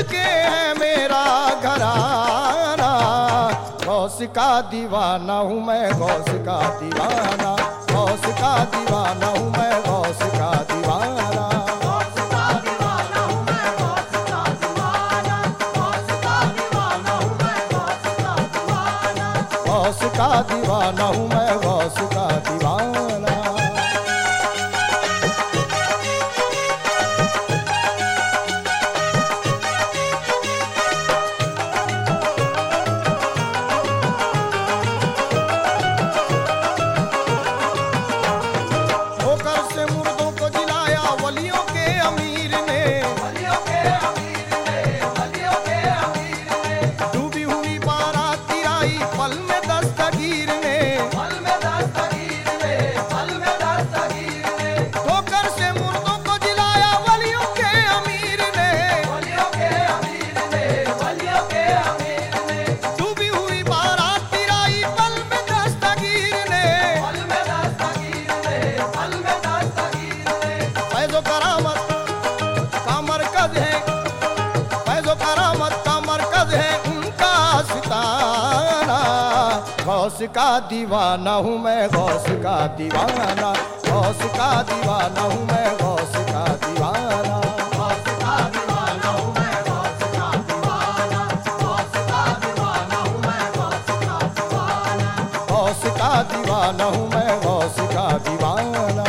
के है मेरा घराना। गौस का दीवाना हूँ मैं, गौस का दीवाना, गौस का दीवाना हूँ मैं, गौस का दीवाना। गौस का दीवाना हूँ मैं, गौस का दीवाना, गौस का दीवाना हूँ मैं, गौस का दीवाना। गौस का दीवाना हूँ मैं, गौस का दीवाना। होकर से मुर्दों को जिलाया वलियों के अमीर ने, वलियों के अमीर ने, वलियों के अमीर ने। डूबी हुई बारात तिराई पल में दस्तगीर ने, पल में दस्तगीर ने, पल में दस्तगीर ने। होकर से मुर्दों को जिलाया वलियों के अमीर ने, वलियों के अमीर ने, वलियों के अमीर ने। डूबी हुई बारात तिराई पल में दस्तगीर ने। पल में दस्तगीर ने, पल में दस्तगीर ने। फैज़ो करामत का मरकज है, फैज़ो करामत का मरकज है उनका सितारा। गौस का दीवाना हूँ मैं, गौस का दीवाना, गौस का दीवाना हूँ मैं, गौस का दीवाना। गौस का दीवाना हूँ मैं, गौस का दीवाना, गौस का दीवाना हूँ मैं, गौस का दीवाना। गौस का दीवाना हूँ मैं, गौस का दीवाना।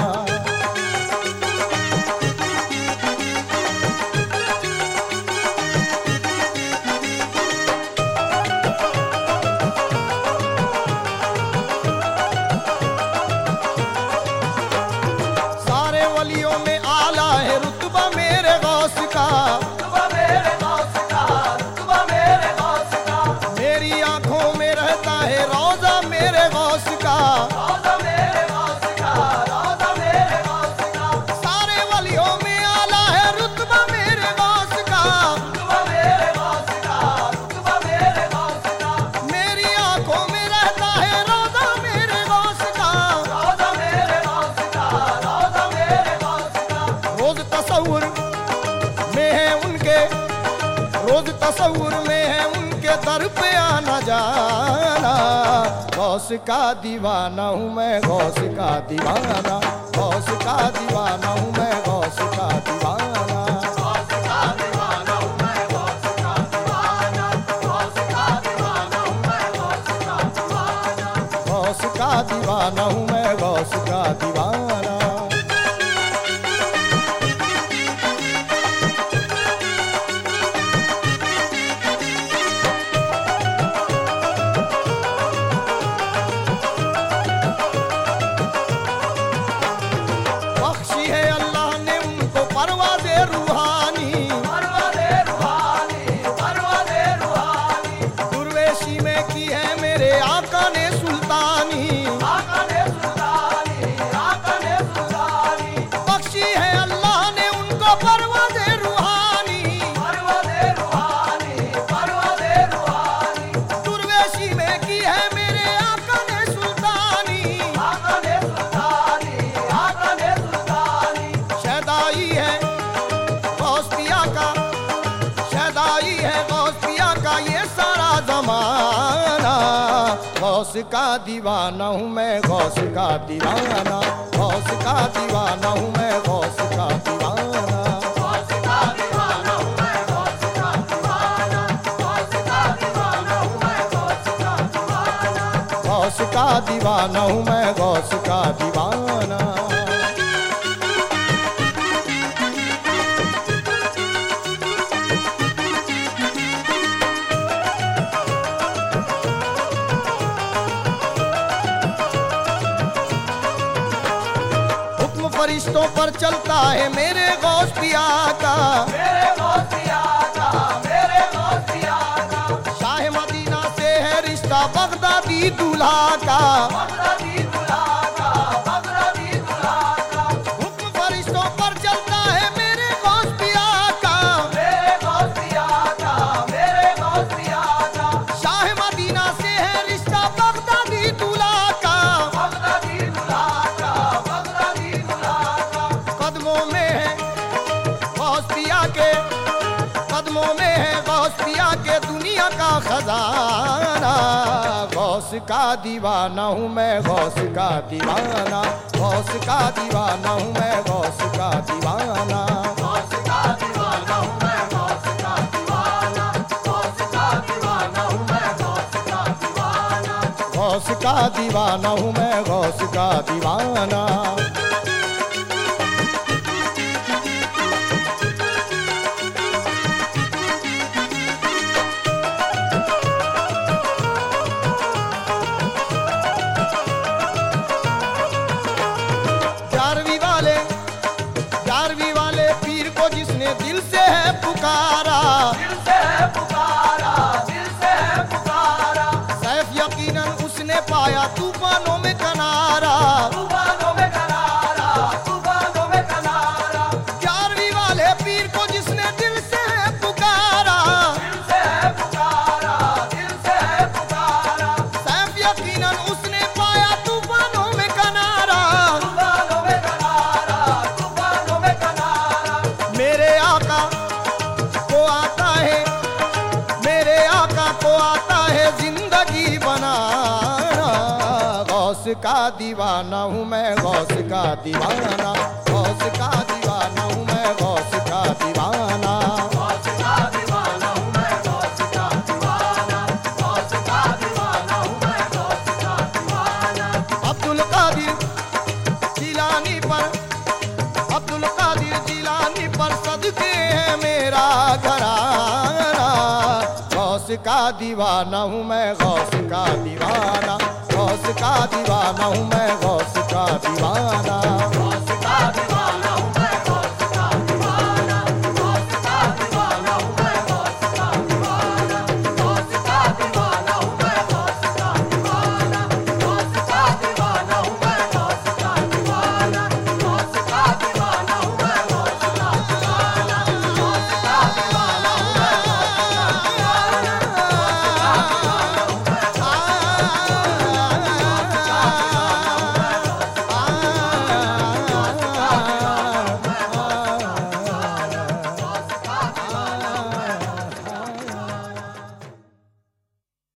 सारे वलियों में आला है रुतबा मेरे गौस का, रुतबा मेरे गौस का, रुतबा मेरे गौस का। मेरी आंखों में रहता है रोजा मेरे गौस का। रौज़ा मेरे गौस का, रौज़ा मेरे गौस का। सारे वलियों में आला है रुतबा मेरे गौस का। रुतबा मेरे गौस का, रुतबा मेरे गौस का। मेरी आंखों में रहता है रोजा मेरे गौस का। रौज़ा मेरे गौस का, रौज़ा मेरे गौस का। रोज तसव्वुर में है उनके, रोज तसव्वुर में है उनके दर पे आना जाना। गौस का दीवाना हूँ मैं, गौस का दीवाना, गौस का दीवाना हूँ मैं, गौस का दीवाना। गौस का दीवाना हूँ मैं, गौस का दीवाना, गौस का दीवाना हूँ मैं, गौस का दीवाना। गौस का दीवाना हूँ मैं, गौस का दीवाना। बख्शी है अल्लाह ने उनको परवाज़े रूहानी, परवाज़े रूहानी, परवाज़े रूहानी। दुर्वेशी में की है मेरे आका ने सुल्तानी। आका ने सुल्तानी, आका ने सुल्तानी। बख्शी है अल्लाह ने उनको परवाज़े रूहानी, परवाज़े रूहानी, परवाज़े रूहानी। दुर्वेशी में की है मेरे आका ने सुल्तानी। आका ने सुल्तानी, आका ने सुल्तानी। शहदाई है गौस पिया का, शहदाई है गौस पिया का ये सारा जमाना। गौस का दीवाना हूँ मैं, गौस का दीवाना, गौस का दीवाना हूँ मैं, गौस का दीवाना। गौस का दीवाना हूँ मैं, गौस का दीवाना, गौस का दीवाना हूँ मैं, गौस का दीवाना। गौस का दीवाना हूँ मैं, गौस का दीवाना। हुक्म फरिश्तों पर चलता है मेरे गौस पिया का। मेरे गौस पिया का, मेरे गौस पिया का। शाह मदीना से है रिश्ता बगदादी दूल्हा का। बगदादी दूल्हा का, बगदादी दूल्हा का। हुक्म फरिश्तों पर चलता है मेरे गौस पिया का। मेरे गौस पिया का, मेरे गौस पिया का। शाह मदीना से है रिश्ता बगदादी दूल्हा का। बगदादी दूल्हा का, बगदादी दूल्हा का। कदमों में है गौस पिया के, कदमों में है खजाना। गौस का दीवाना हूँ मैं, गौस का दीवाना, गौस का दीवाना हूँ मैं, गौस का दीवाना। गौस का दीवाना हूँ मैं, गौस का दीवाना, गौस का दीवाना हूँ मैं, गौस का दीवाना। गौस का दीवाना हूँ मैं, गौस का दीवाना। ग्यारहवीं वाले पीर को जिसने दिल से है पुकारा, दिल से है पुकारा, दिल से है पुकारा। सैफ यकीनन उसने पाया तूफानों में किनारा, तूफानों में किनारा, तूफानों में किनारा। 11वीं वाले पीर को जिसने दिल से है पुकारा, दिल से है पुकारा, दिल से है पुकारा। सैफ यकीनन उसने पाया तूफानों में किनारा। तूफानों में किनारा, तूफानों में किनारा। मेरे आका को आता है, मेरे आका को आता है जिंदगी बनाना। गौस का दीवाना हूँ मैं, गौस का दीवाना, गौस का दीवाना हूँ मैं, गौस का दीवाना। गौस का दीवाना हूँ मैं, गौस का दीवाना, गौस का दीवाना हूँ मैं, गौस का दीवाना। अब्दुल कादिर जिलानी पर, अब्दुल कादिर जिलानी पर सदके है मेरा घराना। गौस का दीवाना हूँ मैं, गौस का दीवाना, गौस का दीवाना हूँ मैं, गौस का दीवाना। गौस